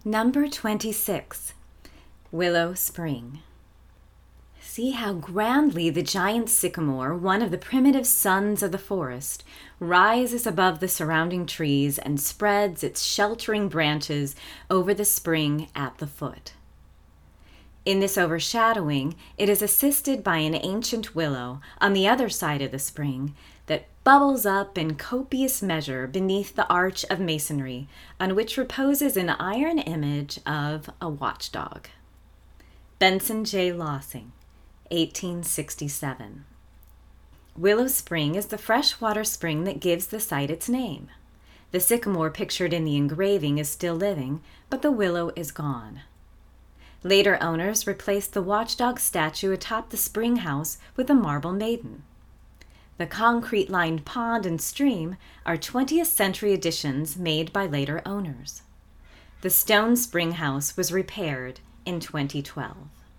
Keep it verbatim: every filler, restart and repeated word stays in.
Number twenty-six, Willow Spring. See how grandly the giant sycamore, one of the primitive sons of the forest, rises above the surrounding trees and spreads its sheltering branches over the spring at the foot. In this overshadowing, it is assisted by an ancient willow on the other side of the spring that bubbles up in copious measure beneath the arch of masonry on which reposes an iron image of a watchdog. Benson J. Lossing, eighteen sixty-seven. Willow Spring is the freshwater spring that gives the site its name. The sycamore pictured in the engraving is still living, but the willow is gone. Later owners replaced the watchdog statue atop the spring house with a marble maiden. The concrete-lined pond and stream are twentieth century additions made by later owners. The stone spring house was repaired in twenty twelve.